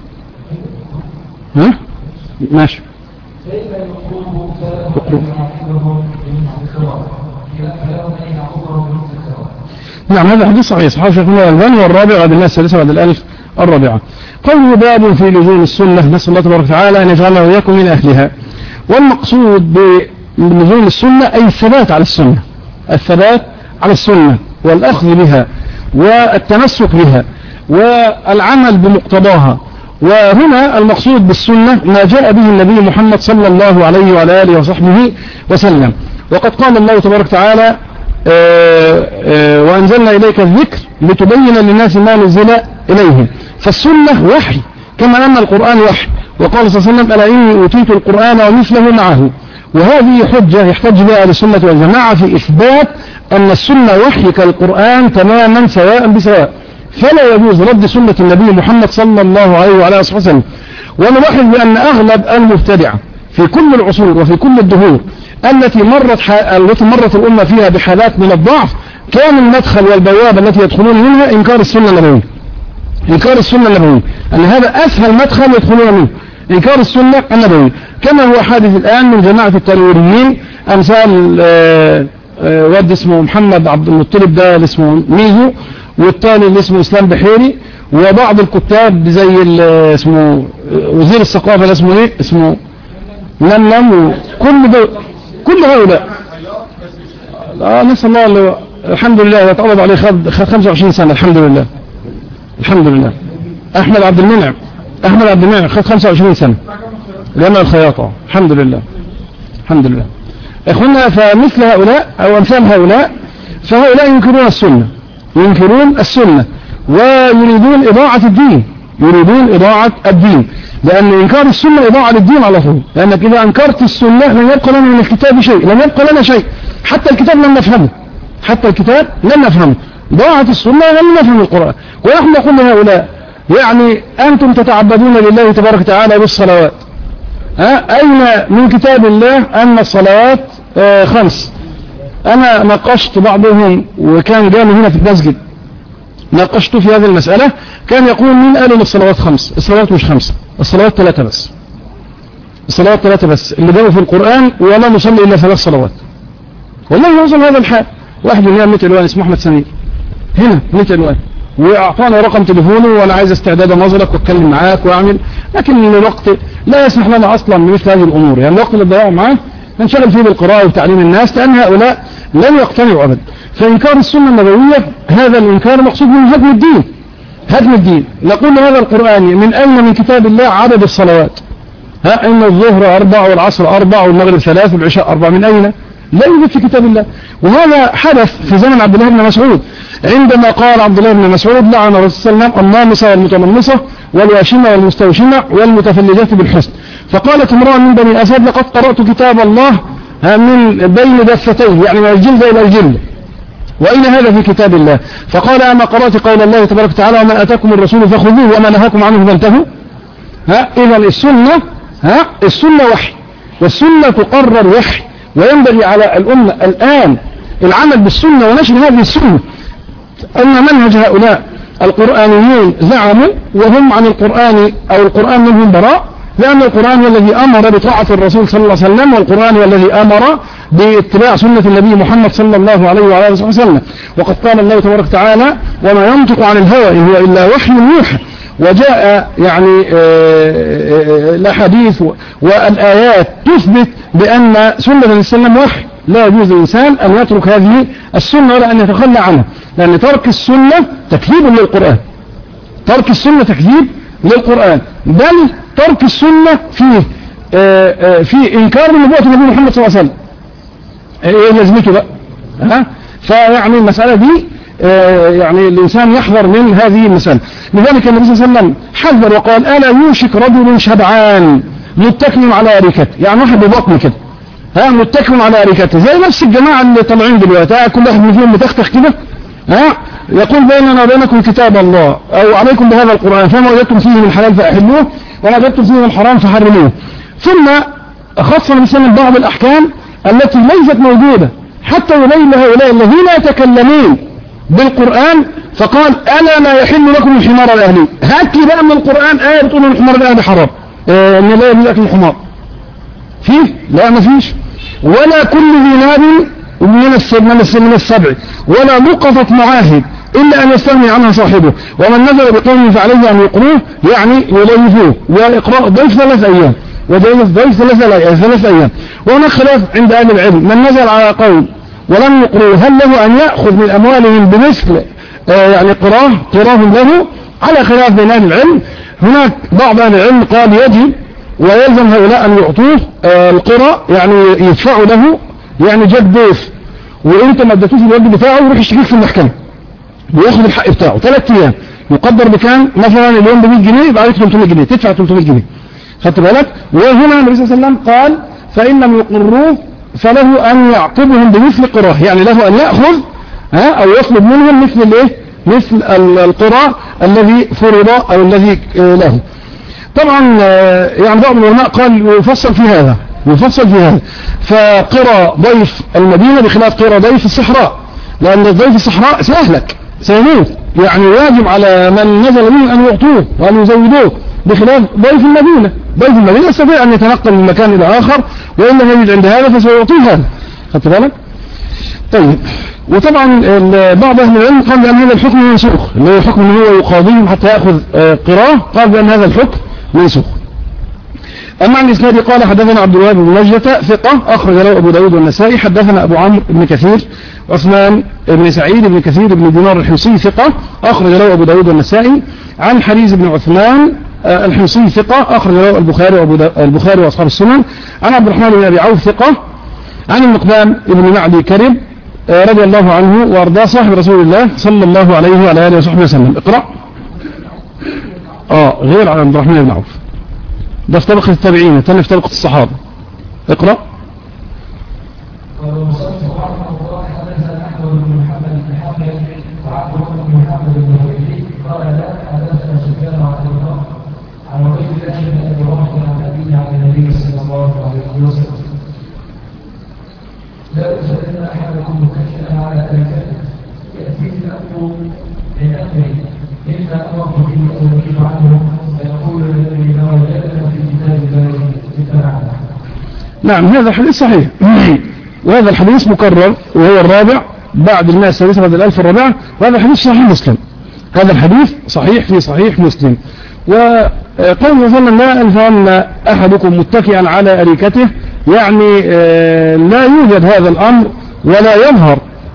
ماشي. نعم هذا حديث صحيح صحيح شيخنا الألباني. والرابع بعد الناس الثالثة بعد الألف الرابعة. قوله باب في لزوم السنة، نسأل الله تبارك وتعالى أن يجعلنا وإياكم من أهلها. والمقصود بلزوم السنة أي الثبات على السنة، الثبات على السنة والأخذ بها والتمسك بها والعمل بمقتضاها. وهنا المقصود بالسنة ما جاء به النبي محمد صلى الله عليه وعلى آله وصحبه وسلم. وقد قال الله تبارك وتعالى وأنزلنا إليك الذكر لتبين للناس ما نزل إليهم. فالسنة وحي كما أن القرآن وحي. وقال صلى الله عليه وسلم ألا إني أوتيت القرآن ومثله معه. وهذه حجة يحتج بها أهل السنة والجماعة في إثبات أن السنة وحي كالقرآن تماما سواء بسواء، فلا يجوز رد سنة النبي محمد صلى الله عليه وعلى آله وسلم. ونلاحظ بأن أغلب المبتدعة في كل العصور وفي كل الدهور التي مرت الأمة فيها بحالات من الضعف، كان المدخل والبوابة التي يدخلون منها إنكار السنة النبوية. إنكار السنة النبوية، أن هذا أسهل مدخل يدخلون منه، إنكار السنة النبوية، كما هو حادث الآن من جماعة التنويريين، أمثال واد اسمه محمد عبد المطلب ده اللي اسمه ميزو، والثاني اللي اسمه إسلام بحيري، وبعض الكتاب زي اسمه وزير الثقافة اللي اسمه ايه اسمه لملم، كل هؤلاء نسأل الله الحمد لله يتعرض عليه خد 25 سنة الحمد لله. الحمد لله. أحمد عبد المنعم خد 25 سنة جامع الخياطة. الحمد لله. الحمد لله. اخونا فمثل هؤلاء او امثال هؤلاء، فهؤلاء ينكرون السنة ويريدون إضاعة الدين، لأن إنكار السنة إضاعة للدين على طول، لأنك إذا أنكرت السنة لن يبقى لنا من الكتاب شيء، لن يبقى لنا شيء، حتى الكتاب لن نفهمه، ضاعت السنة لن نفهم القرآن. ونحن نقول لهؤلاء يعني أنتم تتعبدون لله تبارك وتعالى بالصلوات، أين من كتاب الله أن الصلوات 5؟ أنا ناقشت بعضهم وكان جاني هنا في المسجد، ناقشت في هذه المسألة، كان يقول مين قال ان الصلوات 5؟ الصلوات مش 5، الصلوات 3 بس. الصلوات 3 بس اللي جاءوا في القرآن، ولا نصلي إلا 3 صلوات. والله يوصل هذا الحال. واحد من هنا عنوان اسمه أحمد سمير هنا عنوان، وأعطاني رقم تليفونه وأنا عايز استعداد نظرك واتكلم معاك وأعمل، لكن الوقت لا يسمح لنا أصلا بمثل هذه الأمور، يعني الوقت اللي ضيعه معاه ننشغل فيه بالقراءة وتعليم الناس، لأن هؤلاء لن يقتنعوا أبدا. فإنكار السنة النبوية هذا الإنكار مقصود من هدم الدين. نقول هذا القرآن من أين من كتاب الله عدد الصلوات؟ إن الظهر 4 والعصر 4 والمغرب 3 والعشاء 4، من أين؟ لا يوجد في كتاب الله. وهذا حدث في زمن عبد الله بن مسعود، عندما قال عبد الله بن مسعود لعن الرسول صلى الله عليه وسلم النامصة والمتنمصة والواشمة والمستوشمة والمتفلجات بالحسن. فقالت امرأة من بني أسد لقد قرأت كتاب الله من بين دفتيه، يعني من الجلد إلى الجلد، وأين هذا في كتاب الله؟ فقال أما قرأت قول الله تبارك وتعالى وما أتاكم الرسول فخذوه وما نهاكم عنه فانتهوا. إذا السنة وحي، والسنة تقرر وحي، وينبغي على الأمة الآن العمل بالسنة ونشر هذه السنة. أن منهج هؤلاء القرآنيين زعموا وهم عن القرآن أو القرآن منهم براء، لأن القرآن هو الذي أمر بطاعة الرسول صلى الله عليه وسلم، والقرآن هو الذي أمر باتباع سنة النبي محمد صلى الله عليه وعلى آله وسلم. وقد قال الله تبارك وتعالى وما ينطق عن الهوى إن هو إلا وحي يوحى. وجاء يعني الأحاديث والآيات تثبت بأن سنة النبي صلى الله عليه وسلم وحي، لا يجوز للإنسان أن يترك هذه السنة ولا أن يتخلى عنها، لأن ترك السنة تكذيب للقرآن، ترك السنة تكذيب للقرآن، بل ترك السنة في إنكار نبوة النبي محمد صلى الله عليه وسلم. إيه لازمته بقى؟ فيعني المسألة دي يعني الإنسان يحذر من هذه المسألة. لذلك النبي صلى الله عليه وسلم حذر وقال ألا يوشك رجل شبعان متكئ على أريكته، يعني واحد ببطن كده متكئ على أريكته، زي نفس الجماعة اللي طالعين دلوقتي، كل واحد منهم متختخ كده، يقول بيننا وبينكم كتاب الله أو عليكم بهذا القرآن، فما وجدتم فيه من حلال فأحلوه وما وجدتم فيه من حرام فحرموه. ثم خص النبي صلى الله عليه وسلم بعض الأحكام التي ليست موجودة حتى يبين لهؤلاء الذين يتكلمون بالقرآن، فقال ألا لا يحل لكم الحمار الأهلي. هات لي بقى من القرآن آية بتقول الحمار الأهلي حرام، إن لا يجوز أكل الحمار فيه؟ لا ما فيش. ولا كل ذي ناب من السبع ولا نقطة معاهد إلا أن يستغني عنها صاحبه، ومن نزل بقوم فعليه أن يقروه يعني يليفوه، وإقراء ضيف 3 أيام وضيف 3 أيام. وهناك خلاف عند أهل العلم، من نزل على قوم ولم يقروه هل له أن يأخذ من أموالهم بمثل يعني قراهم له؟ على خلاف بين أهل العلم. هناك بعض أهل العلم قال يجب ويلزم هؤلاء أن يعطوه القرى، يعني يدفعوا له، يعني جاب ضيف وانت ما اديتوش الواجب بتاعه يروح يشتكيك في المحكمة وياخد الحق بتاعه 3 أيام. يقدر بكام؟ مثلا اليوم ب 100 جنيه يبقى عليك 300 جنيه، تدفع 300 جنيه. خدت بالك؟ وهنا النبي صلى الله عليه وسلم قال فإن لم يقروه فله أن يعقبهم بمثل قراه، يعني له أن يأخذ أو يطلب منهم مثل الايه؟ مثل القرى الذي فرض أو الذي له. طبعا يعني بعض العلماء قال يفصل في هذا، يفصل في هذا. فقرى ضيف المدينة بخلاف قرى ضيف الصحراء، لأن ضيف الصحراء سيهلك سيموت، يعني واجب على من نزل منه أن يعطوه وأن يزودوه، بخلاف ضيف المدينة. ضيف المدينة يستطيع أن يتنقل من مكان إلى آخر، وإن لم يجد عند هذا فسيعطيه هذا. خدت بالك؟ طيب. وطبعا بعض أهل العلم قال بأن هذا الحكم منسوخ، اللي هو حكم هو يقاضيهم حتى يأخذ قراه، قال بأن هذا الحكم منسوخ. أما عن الإسناد قال حدثنا عبد الوهاب بن نجدة ثقة أخرج له أبو داود والنسائي. حدثنا أبو عمرو بن كثير عثمان بن سعيد بن كثير بن دينار الحمصي ثقة أخرج له أبو داود والنسائي. عن حريز بن عثمان الحمصي ثقة أخرج له البخاري وأصحاب السنن. عن عبد الرحمن بن أبي عوف ثقة. عن المقدام بن معدي كرب رضي الله عنه وأرضاه صاحب رسول الله صلى الله عليه وعلى آله وصحبه وسلم. اقرأ. غير عن عبد الرحمن بن عوف، ده في طبقة التابعين، الثاني في طبقة الصحابة. اقرأ. لا يسألن أحدكم مكشفا على أركانه يأتيه الأمر من أمره إما أمره به أو يجيب عنه فيقول الذي لا وجدنا في كتاب الله اتبعنا. نعم هذا حديث صحيح، وهذا الحديث مكرر وهو الرابع بعد الماء السادسة بعد الألف الرابعة، وهذا الحديث صحيح مسلم. هذا الحديث صحيح في صحيح مسلم. وقال مثلا لا ألفان أحدكم متكئا على أريكته، يعني لا يوجد هذا الأمر ولا يظهر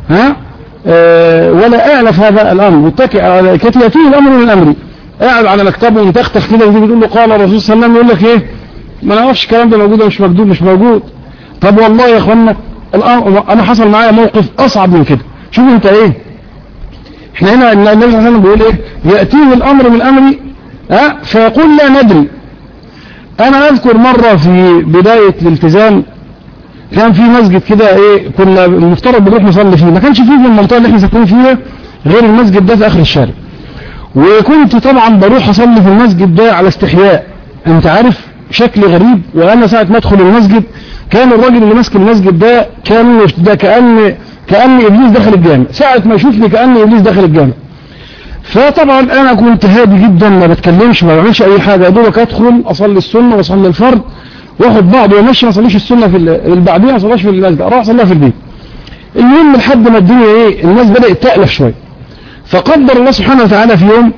ولا أعلف هذا الأمر. متكئ على أريكته يأتيه الأمر من الأمر، قاعد على مكتبه ومتختخ كده وتيجي تقول له قال الرسول صلى الله عليه وسلم، يقول لك إيه ما نعرفش الكلام ده موجود مش موجود مش موجود. طب والله يا اخوانا أنا حصل معايا موقف أصعب من كده. شوف أنت إيه، إحنا هنا النبي صلى الله عليه وسلم بيقول إيه يأتيه الأمر من أمري فيقول لا ندري. أنا أذكر مرة في بداية الالتزام كان في مسجد كده إيه كنا المفترض بنروح نصلي فيه، ما كانش فيه في المنطقة اللي احنا ساكنين فيها غير المسجد ده في آخر الشارع، وكنت طبعا بروح أصلي في المسجد ده على استحياء. أنت عارف شكل غريب، وأنا ساعة ما أدخل المسجد كان الراجل اللي ماسك المسجد ده كان ده كأن إبليس دخل الجامع، ساعة ما يشوفني كأن إبليس دخل الجامع. فطبعا انا كنت هادي جدا ما بتكلمش ما بعملش اي حاجه، يا دوبك ادخل اصلي السنه واصلي الفرض واخد بعض وامشي، ما اصليش السنه في البعديه، ما اصليش في المسجد، اروح اصليها في البيت. المهم لحد ما الدنيا ايه الناس بدات تالف شويه، فقدر الله سبحانه وتعالى في يوم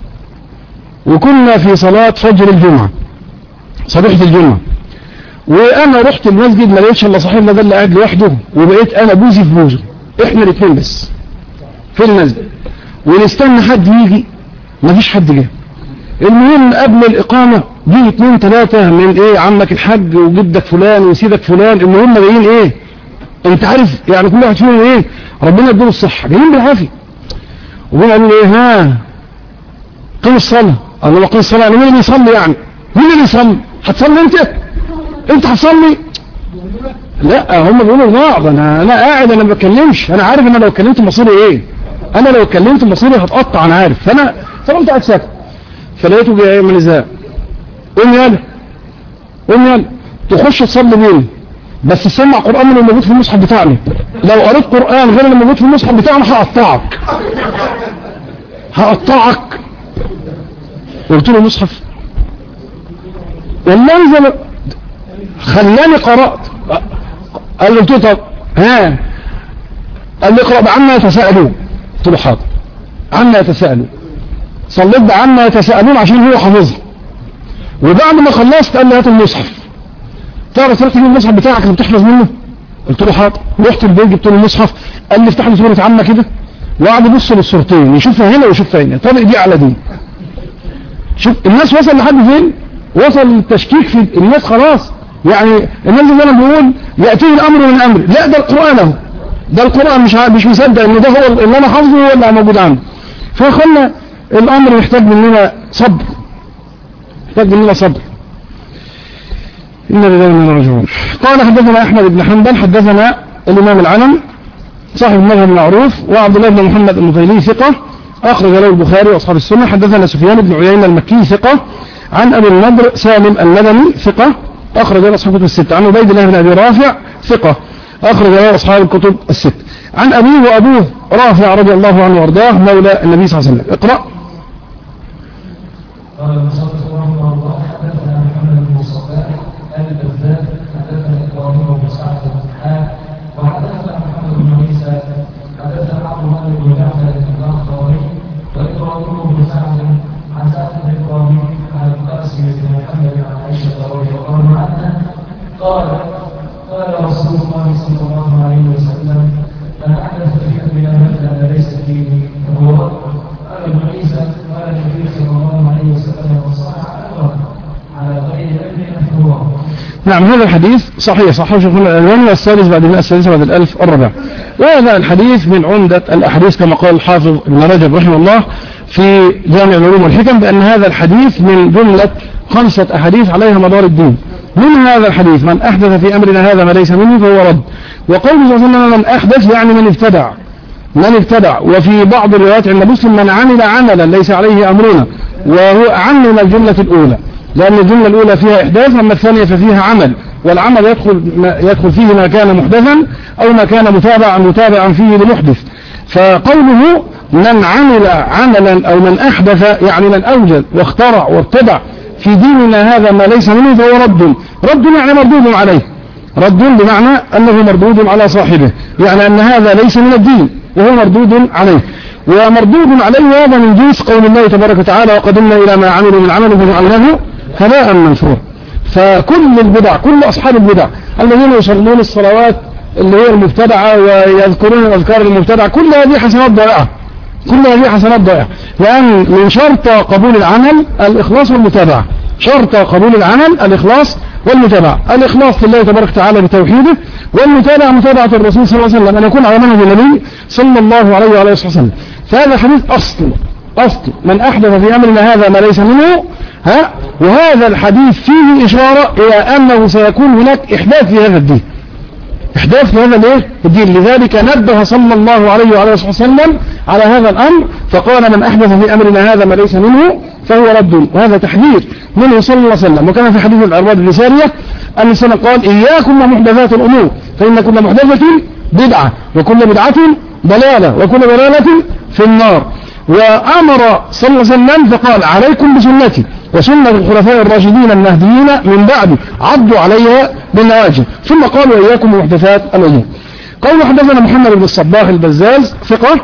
وكنا في صلاه فجر الجمعه صبيحه الجمعه، وانا رحت المسجد ما لقيتش الا صاحبنا ده اللي قاعد لوحده، وبقيت انا بوزي في بوزه، احنا الاثنين بس في المسجد، ونستنى حد يجي مفيش حد جه. المهم قبل الإقامة جه 2 3 من ايه عمك الحاج وجدك فلان وسيدك فلان، المهم جايين ايه انت عارف يعني كل واحد فيهم ايه ربنا يديله الصحة جايين بالعافية، وبين قالوا ايه قيم الصلاة. قالوا له قيم الصلاة يعني مين اللي يصلي؟ يعني مين اللي يصلي؟ هتصلي انت هتصلي؟ لا هم بيقولوا لبعض انا قاعد انا ما بتكلمش، انا عارف انا لو اتكلمت مصيري ايه، انا لو اتكلمت مصيري هتقطع انا عارف، فانا فقمت قاعد ساكت. فلقيته جاي من ازاي قوم يلا تخش تصلي بيه، بس تسمع قرآن اللي موجود في المصحف بتاعنا، لو قريت قرآن غير اللي موجود في المصحف بتاعنا هقطعك. قلت له مصحف والله زي خلاني قرأت. قال لي قلت له طب قال لي اقرأ بعما يتساءلون. قلت له حاضر. عما يتساءلون صليت بعما يتساءلون عشان هو حافظها، وبعد ما خلصت قال لي هات المصحف، تعرف تروح تجيب المصحف بتاعك اللي بتحفظ منه؟ قلت له حاضر. رحت البيت جبت له المصحف، قال لي افتح لي سورة عامة كده، وقعد يبص للصورتين يشوفها هنا ويشوفها هنا، طب دي على دي. شوف الناس وصل لحد فين، وصل التشكيك في الناس خلاص، يعني الناس زي ما انا بقول يأتيه الامر من امر، لا ده القرآن اهو، ده القرآن مش مصدق ان ده هو اللي انا حافظه هو اللي موجود عنده. فخلنا الامر يحتاج مننا صبر، إن لله وإنا راجعون. قال حدثنا أحمد بن حنبل حدثنا الإمام العلم صاحب المذهب المعروف، وعبد الله بن محمد المطيلي ثقة أخرج له البخاري وأصحاب السنة. حدثنا سفيان بن عيينة المكي ثقة عن أبي النضر سالم المدني ثقة أخرج له أصحاب الكتب الستة. عن عبيد الله بن أبي رافع ثقة أخرج له أصحاب الكتب الستة. عن أبيه وأبوه رافع رضي الله عنه وارضاه مولى النبي صلى الله عليه وسلم. اقرأ. قال المصنف رحمه الله حدثنا محمد بن صباح البزاز حدثنا ابراهيم بن سعد وحدثنا محمد بن عيسى حدثنا عبد الله بن جعفر الاخضري وابراهيم بن سعد عن سعد بن ابراهيم عن القاسم بن محمد عن عائشه رضي الله عنها قال رسول الله صلى الله عليه وسلم من احدث في امرنا هذا ما ليس فيه فهو رد. قال ابن عيسى قال النبي صلى الله عليه وسلم وصنع امرا على غير علم فهو. نعم هذا الحديث صحيح شيخنا الألباني والثالث بعد المئة السادسة بعد الألف الرابع. وهذا الحديث من عمدة الأحاديث كما قال الحافظ ابن رجب رحمه الله في جامع العلوم والحكم بأن هذا الحديث من جملة 5 أحاديث عليها مدار الدين. من هذا الحديث من أحدث في أمرنا هذا ما ليس منه فهو رد. وقوله صلى الله عليه وسلم من أحدث يعني من ابتدع. وفي بعض الروايات عند مسلم من عمل عملا ليس عليه أمرنا، وهو أعم من الجملة الأولى، لأن الجملة الأولى فيها إحداث، أما الثانية ففيها عمل، والعمل يدخل فيه ما كان محدثا أو ما كان متابعا فيه لمحدث. فقوله من عمل عملا أو من أحدث يعني من أوجد واخترع وابتدع في ديننا هذا ما ليس منه فهو رد يعني مردود عليه، رد بمعنى أنه مردود على صاحبه، يعني أن هذا ليس من الدين وهو مردود عليه. ومردود عليه هذا من جنس قول الله تبارك وتعالى وقدمنا إلى ما عملوا من عمل فجعلناه هباء منثورا. فكل البدع، كل أصحاب البدع الذين يصلون الصلوات اللي هي المبتدعة ويذكرون الأذكار المبتدعة، كل هذه حسنات ضائعة، لأن من شرط قبول العمل الإخلاص والمتابعة، شرط قبول العمل الإخلاص والمتابعة، الإخلاص لله تبارك وتعالى بتوحيده، والمتابعة متابعة الرسول صلى الله عليه وسلم، أن يكون على منهج النبي صلى الله عليه وآله وسلم. فهذا حديث أصل من أحدث في أمرنا هذا ما ليس منه وهذا الحديث فيه إشارة إلى أنه سيكون هناك إحداث في هذا الدين، إحداث في هذا الدين. لذلك نبه صلى الله عليه وآله وسلم على هذا الأمر فقال من أحدث في أمرنا هذا ما ليس منه فهو رد. وهذا تحذير منه صلى الله عليه وسلم. وكان في حديث العرباض بن سارية أن السنة قال إياكم ومحدثات الأمور فإن كل محدثة بدعة وكل بدعة ضلالة وكل ضلالة في النار. وأمر صلى الله عليه وسلم فقال عليكم بسنتي وسنة الخلفاء الراشدين المهديين من بعد عضوا عليها بالنواجذ. ثم قال وإياكم ومحدثات الأمور. قال حدثنا محمد بن الصباح البزاز ثقة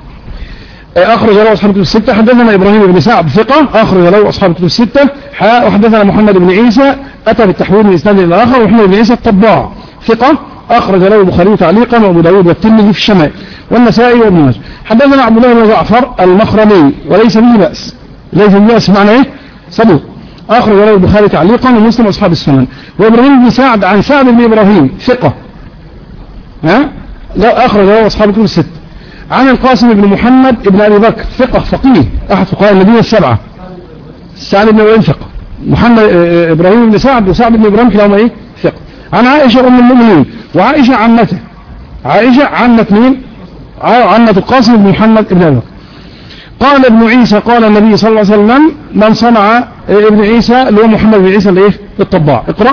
أخرج له أصحاب الكتب الستة. حدثنا إبراهيم بن سعد ثقة أخرج له أصحاب الكتب الستة. وحدثنا محمد بن عيسى أتى بالتحويل من إسناد إلى آخر. ومحمد بن عيسى الطباع ثقة أخرج له البخاري تعليقا وأبو داود والترمذي في الشمائل والنسائي وابن ماجه. حدثنا عبد الله بن جعفر المخرمي وليس به بأس، معنى إيه؟ صدوق أخرج له البخاري تعليقا ومسلم وأصحاب السنن. وإبراهيم بن سعد عن سعد بن إبراهيم ثقة لا أخرج له أصحاب الكتب الستة. عن القاسم بن محمد بن أبي بكر ثقة فقيه أحد فقهاء المدينة السبعة. سعد بن إبراهيم ثقة، محمد إبراهيم بن سعد وسعد بن إبراهيم كلاهما إيه؟ ثقة. عن عائشة أم المؤمنين وعائشة عمته، عائشة عمة مين؟ عمة القاسم بن محمد بن أبي بكر. قال ابن عيسى قال النبي صلى الله عليه وسلم من صنع ابن عيسى اللي هو محمد بن عيسى اللي ايه الطباع. اقرأ.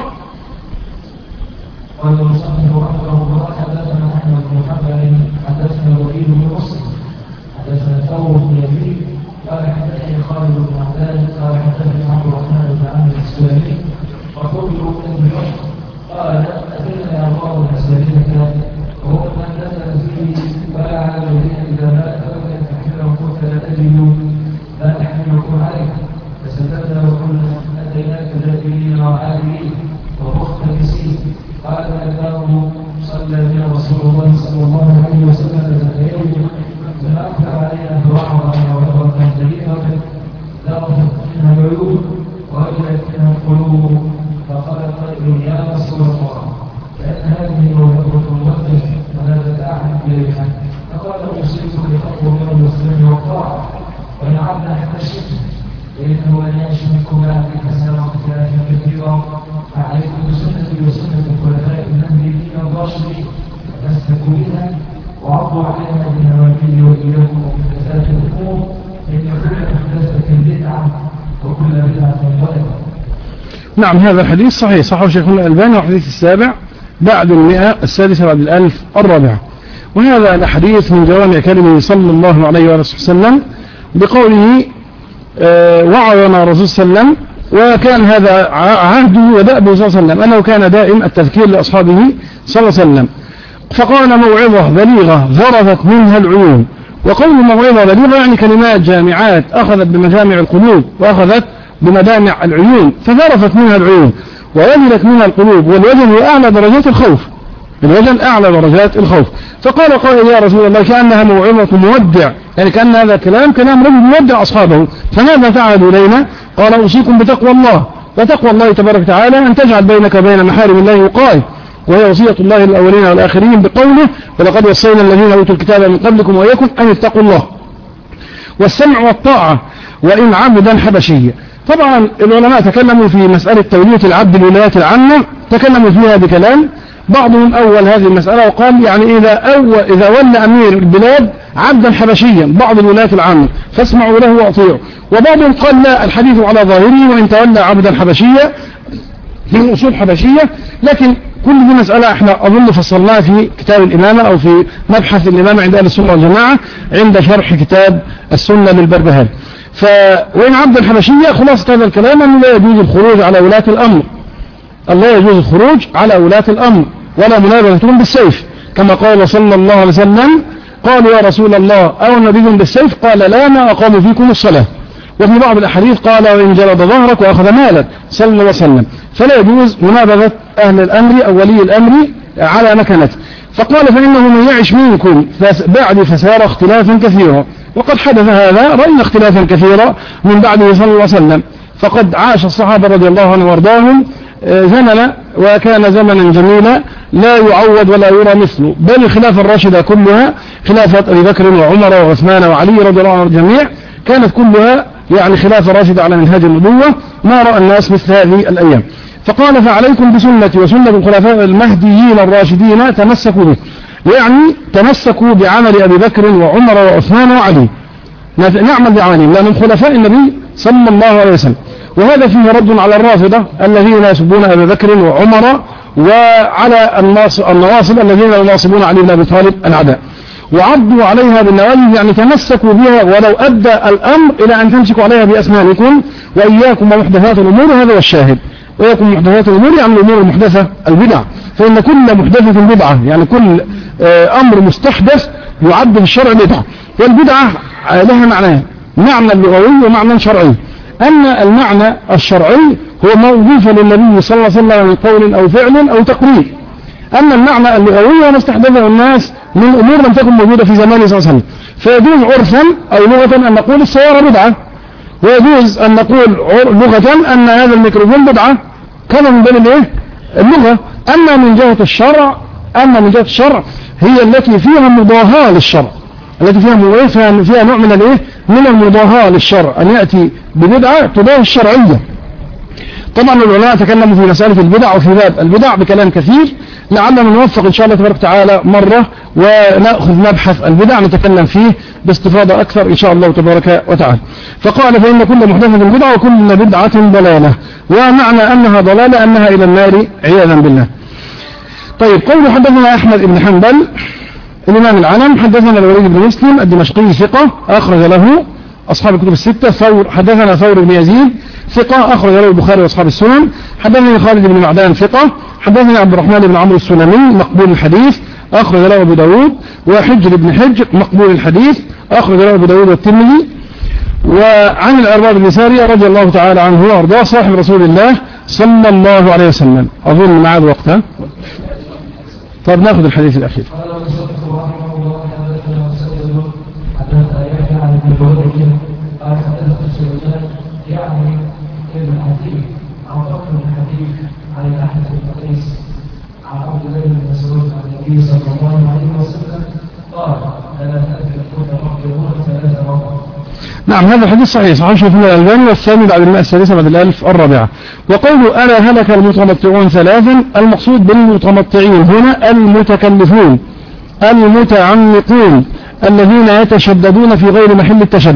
قال المصنف رحمه الله حدثنا احمد بن محمد حدثنا وليد بن مسلم حدثنا ثور بن يزيد قال حدثني خالد بن معدان قال حدثني عبد الرحمن بن عامر السلمي وقلت ابن عمر قال اتينا الله الاسلاميه وهو من نزل فيه ولا على الذين اذا مات فلم تحمله قلت لا تجدوا لا تحملكم عليه فسددنا وقلنا اتيناك ذاكرين وعالمين ومختلسين. قال أنه صلى بنا رسول الله صلى الله عليه وسلم ذات يوم فما أكثر علينا فرعنا وعبرة جديدة ذرفت منها العيون وأجلت منها القلوب. فقال قائل يا رسول الله كأن هذه موهبة موجه ولا تدعهم إليها. فقال أوصيك بتقوى الله والسلام والطاعة وإن عبنا حتى الشرك فإنه لا يعيش منكم بعد كسر اختلافا كثيرا. فعليكم بسنتي وسنة الخلفاء المهديين الراشدين فاستمسكوا بها وعضوا عليها بالنواجذ وإياكم ومحدثات الأمور فإن كل محدثة بدعة وكل بدعة ضلالة. نعم هذا الحديث صحيح، صححه شيخنا الألباني، والحديث السابع بعد 100 السادسة بعد 1000 الرابعة. وهذا الحديث من جوامع كلمه صلى الله عليه وسلم بقوله وعظنا الرسول صلى الله عليه وسلم، وكان هذا عهده ودأبه صلى الله عليه وسلم أنه كان دائم التذكير لأصحابه صلى الله عليه وسلم. فقال موعظة بليغة ذرفت منها العيون. وقول موعظة بليغة يعني كلمات جامعات أخذت بمجامع القلوب وأخذت بمدامع العيون، فذرفت منها العيون ووجلت منها القلوب، والوجل هو أعلى درجات الخوف، الوجل أعلى درجات الخوف. فقال قائل يا رسول الله كأنها موعظة مودع، يعني كأن هذا كلام رجل مودع أصحابه، فماذا تعهد إلينا؟ قال أوصيكم بتقوى الله، وتقوى الله تبارك وتعالى أن تجعل بينك وبين محارم الله وقاية، وهي وصية الله للأولين والآخرين بقوله ولقد وصينا الذين أوتوا الكتاب من قبلكم وإياكم أن اتقوا الله. والسمع والطاعة وإن عبدا حبشيا. طبعا العلماء تكلموا في مسألة تولية العبد الولايات العامة، تكلموا فيها بكلام، بعضهم أول هذه المسألة وقال يعني إذا ولى أمير البلاد عبدا حبشيا بعض الولايات العامة فاسمعوا له وأطيعوا، وبعضهم قال لا الحديث على ظاهره وإن تولى عبدا حبشيا في أصول حبشية، لكن كل دي مسألة احنا أظن فصلناها في كتاب الإمامة أو في مبحث الإمامة عند أهل السنة والجماعة عند شرح كتاب السنة للبربهاري. وإن عبد الحبشية خلاصة هذا الكلام أنه لا يجوز الخروج على ولاة الأمر، لا يجوز الخروج على ولاة الأمر ولا منابذتهم بالسيف، كما قال صلى الله عليه وسلم قالوا يا رسول الله أو نبيهم بالسيف؟ قال لا ما أقاموا فيكم الصلاة. وفي بعض الأحاديث قال وإن جلد ظهرك وأخذ مالك صلى الله عليه وسلم. فلا يجوز منابذة أهل الأمر أو ولي الأمر على مكانته. فقال فإنه من يعش منكم بعد فسار اختلافا كثيرا، وقد حدث هذا، رأينا اختلافا كثيرا من بعده صلى الله عليه وسلم، فقد عاش الصحابة رضي الله عنهم وارضاهم زمن وكان زمنا جميلا لا يعوض ولا يرى مثله، بل الخلافة الراشدة كلها خلافة أبي بكر وعمر وعثمان وعلي رضي الله عنهم الجميع كانت كلها يعني خلافة راشدة على منهاج النبوة، ما رأى الناس مثل هذه الأيام. فقال فعليكم بسنتي وسنة الخلفاء المهديين الراشدين تمسكوا به، يعني تمسكوا بعمل أبي بكر وعمر وعثمان وعلي، نعمل بعملهم لأنهم خلفاء النبي صلى الله عليه وسلم. وهذا فيه رد على الرافضة الذين يسبون أبي بكر وعمر، وعلى النواصب الذين يناصبون علي بن أبي طالب الأعداء، وعضوا عليها بالنواجذ، يعني تمسكوا بها ولو أدى الأمر إلى أن تمسكوا عليها بأسنانكم، وإياكم ومحدثات الأمور، هذا هو الشاهد، وإياكم محدثات الأمور يعني الأمور المحدثة البدع، فإن كل محدثة بدعة، يعني كل أمر مستحدث يعد في الشرع بدعة. والبدعة لها معنى، معنى لغوي ومعنى شرعي. أما المعنى الشرعي هو موظوف للنبي صلى الله عليه وسلم من قول أو فعل أو تقرير. أما المعنى اللغوي ما استحدثه الناس من أمور لم تكن موجودة في زمانه صلى الله عليه وسلم. فيجوز عرفا أو لغة أن نقول السيارة بدعة، ويجوز أن نقول لغة أن هذا الميكروفون بدعة، كما من بين اللغة. أما من جهة الشرع هي التي فيها مضاهاة للشرع، التي فيها نوع من المضاهاة للشرع، أن يأتي ببدعة تضاهي الشرعية. طبعا العلماء تكلموا في مسألة البدع وفي باب البدع بكلام كثير، لعلنا نوفق إن شاء الله تبارك وتعالى مرة ونأخذ مبحث البدع نتكلم فيه باستفاضة أكثر إن شاء الله تبارك وتعالى. فقال فإن كل محدثة بدعة وكل بدعة ضلالة، ومعنى أنها ضلالة أنها إلى النار عياذا بالله. طيب قول حدثنا أحمد بن حنبل الإمام العلم، حدثنا الوليد بن مسلم الدمشقي ثقة أخرج له أصحاب الكتب الستة. حدثنا ثور بن يزيد ثقة أخرج له البخاري وأصحاب السنن. حدثنا خالد بن معدان ثقة. حدثنا عبد الرحمن بن عمرو السلمي مقبول الحديث أخرج له أبو داود. وحجر بن حجر مقبول الحديث أخرج له أبو داود والترمذي. وعن العرباض بن سارية رضي الله تعالى عنه وأرضاه صاحب رسول الله صلى الله عليه وسلم. أظن معاد وقتها. طيب ناخذ الحديث الأخير. يعني ابن الحديث عن فقر الحديث عن الأحد بن قيس عن عبد الله بن مسعود عن النبي صلى الله عليه وسلم قال لا تأكل كل مقبول 3 مرات. نعم هذا الحديث صحيح، صحيح شيخنا الألباني، والثاني بعد 100 السادسة بعد 1000 الرابعة. وقوله ألا هلك المتمتعون 3، المقصود بالمتمتعين هنا المتكلفون المتعمقون الذين يتشددون في غير محل التشدد،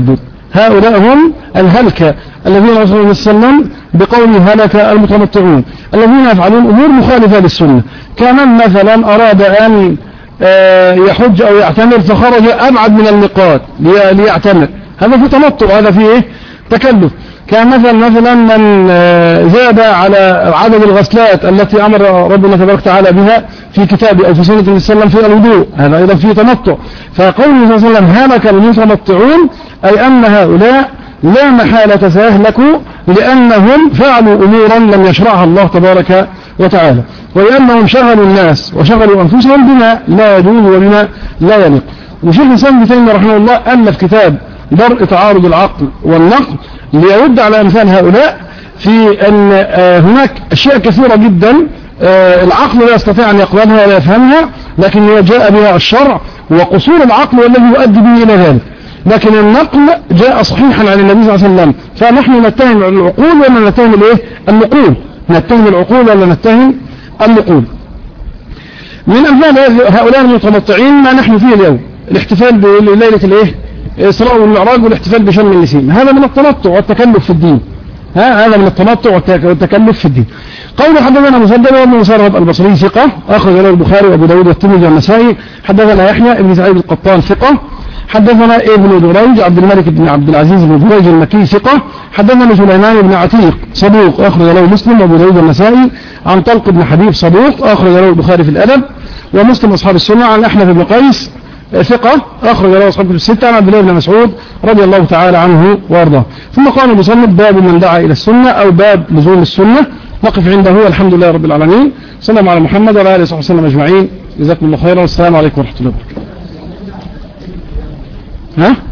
هؤلاء هم الهلكة الذين رسول الله صلى الله عليه وسلم بقوله هلك المتمتعون الذين يفعلون أمور مخالفة للسنة، كمن مثلا أراد أن يحج أو يعتمر فخرج أبعد من الميقات ليعتمر، هذا في تمتع، هذا في إيه؟ تكلف. كان مثلا من زاد على عدد الغسلات التي أمر ربنا تبارك وتعالى بها في كتابه أو في سنة النبي صلى الله عليه وسلم في الوضوء، هذا أيضا في تمتع. فقوله صلى الله عليه وسلم هلك المتمتعون أي أن هؤلاء لا محالة سيهلكوا لأنهم فعلوا أمورا لم يشرعها الله تبارك وتعالى، ولأنهم شغلوا الناس وشغلوا أنفسهم بما لا يجوز وبما لا يليق. وشيخ الإسلام ابن تيمية رحمه الله ألف كتاب درء تعارض العقل والنقل ليرد على أمثال هؤلاء في أن هناك أشياء كثيرة جدا العقل لا يستطيع أن يقبلها ولا يفهمها، لكن جاء بها الشرع، وقصور العقل والذي يؤدي به إلى ذلك، لكن النقل جاء صحيحا عن النبي صلى الله عليه وسلم. فنحن نتهم العقول ولا نتهم الايه؟ النقول. نتهم العقول ولا نتهم النقول. من أمثال هؤلاء المتمتعين ما نحن فيه اليوم، الاحتفال بليلة الايه؟ الإسراء والمعراج والاحتفال بشم النسيم، هذا من التنطع والتكلف في الدين. هذا من التنطع والتكلف في الدين. قول حدثنا مسدد وابن مسرهد البصري ثقة أخرج له البخاري وأبو داود والترمذي والنسائي. حدثنا يحيى ابن سعيد القطان ثقة. حدثنا ابن دريج عبد الملك بن عبد العزيز بن دريج المكي ثقة. حدثنا سليمان بن عتيق صدوق أخرج له مسلم وأبو داود والنسائي. عن طلق بن حبيب صدوق أخرج له البخاري في الأدب ومسلم أصحاب السنة. عن أحنف بن قيس ثقة أخرج له أصحاب الستة. عن عبد الله بن مسعود رضي الله تعالى عنه وارضاه. ثم قال المصنف باب من دعا إلى السنة أو باب لزوم السنة. نقف عنده والحمد لله رب العالمين. صلى الله على محمد وعلى آله وصحبه وسلم أجمعين. جزاكم الله خيرا والسلام عليكم ورحمة الله وبركاته. ها؟